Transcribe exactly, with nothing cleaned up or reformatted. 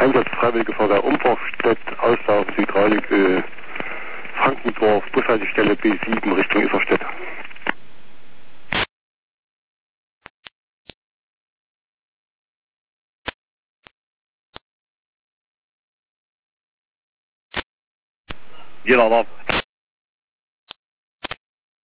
Einsatz Freiwillige Feuerwehr Umvorstedt, Auslauf Südreilig, Frankendorf, Bushaltestelle B sieben Richtung Isarstedt. Jeder darf